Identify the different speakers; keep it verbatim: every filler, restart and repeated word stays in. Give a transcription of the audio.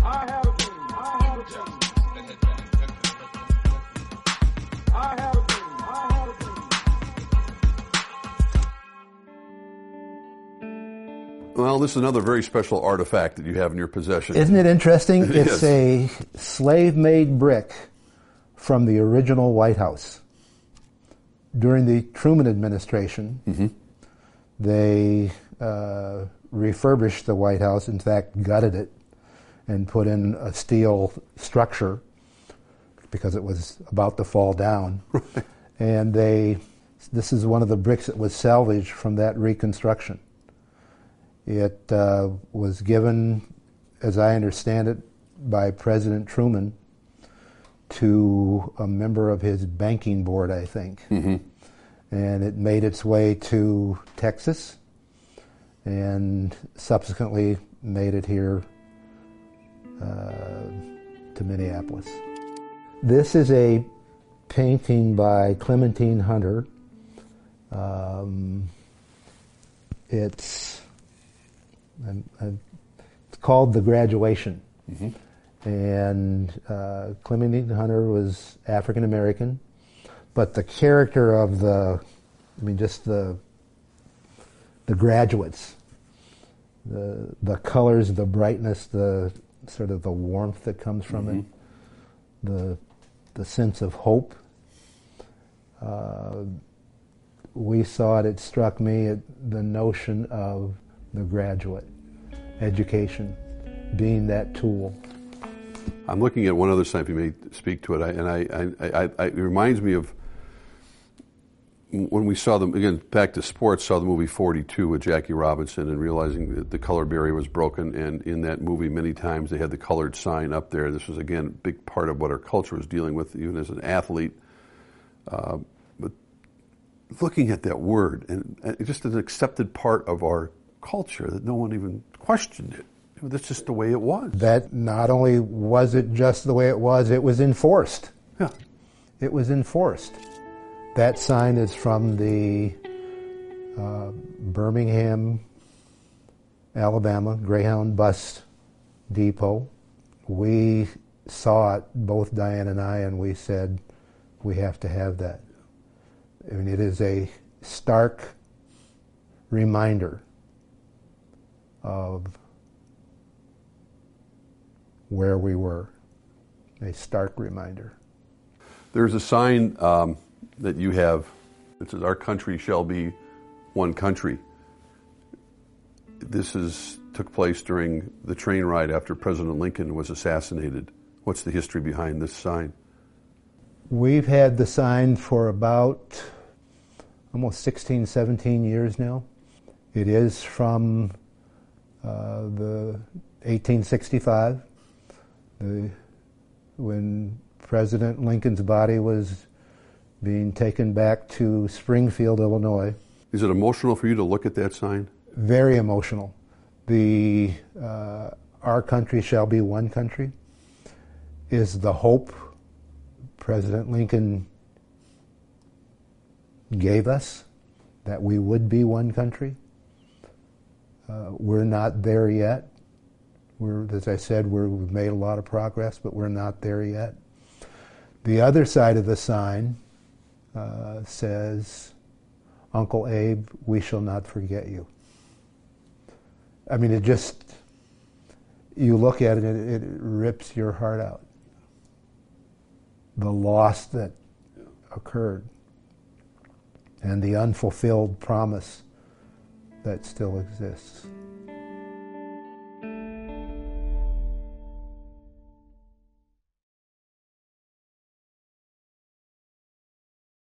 Speaker 1: I have a dream. I have a dream. I have a dream. I have a dream.
Speaker 2: Well, this is another very special artifact that you have in your possession.
Speaker 3: Isn't it interesting?
Speaker 2: It
Speaker 3: it's
Speaker 2: is.
Speaker 3: a slave-made brick from the original White House. During the Truman administration, mm-hmm. they uh, refurbished the White House, in fact, gutted it, and put in a steel structure because it was about to fall down.
Speaker 2: Right.
Speaker 3: And they, this is one of the bricks that was salvaged from that reconstruction. It uh, was given, as I understand it, by President Truman to a member of his banking board, I think. Mm-hmm. And it made its way to Texas and subsequently made it here uh, to Minneapolis. This is a painting by Clementine Hunter. Um, it's, I'm, I'm, it's called The Graduation. Mm-hmm. And uh, Clementine Hunter was African American, but the character of the, I mean, just the the graduates, the the colors, the brightness, the sort of the warmth that comes from mm-hmm. it, the the sense of hope. Uh, we saw it. It struck me at the notion of the graduate education being that tool.
Speaker 2: I'm looking at one other sign, if you may speak to it, I, and I, I, I, I, it reminds me of when we saw them, again, back to sports, saw the movie forty-two with Jackie Robinson and realizing that the color barrier was broken, and in that movie many times they had the colored sign up there. This was, again, a big part of what our culture was dealing with, even as an athlete. Uh, but looking at that word, and, and just an accepted part of our culture that no one even questioned it. That's just the way it was.
Speaker 3: That not only was it just the way it was, it was enforced.
Speaker 2: Yeah.
Speaker 3: It was enforced. That sign is from the uh, Birmingham, Alabama Greyhound Bus Depot. We saw it, both Diane and I, and we said, we have to have that. I mean, it is a stark reminder of where we were, a stark reminder.
Speaker 2: There's a sign um, that you have that says, "Our country shall be one country." This is took place during the train ride after President Lincoln was assassinated. What's the history behind this sign?
Speaker 3: We've had the sign for about almost sixteen, seventeen years now. It is from uh, the eighteen sixty-five. The, when President Lincoln's body was being taken back to Springfield, Illinois.
Speaker 2: Is it emotional for you to look at that sign?
Speaker 3: Very emotional. The uh, "Our country shall be one country" is the hope President Lincoln gave us, that we would be one country. Uh, we're not there yet. We're, as I said, we're, we've made a lot of progress, but we're not there yet. The other side of the sign uh, says, "Uncle Abe, we shall not forget you." I mean, it just, you look at it, it, it rips your heart out. The loss that occurred and the unfulfilled promise that still exists.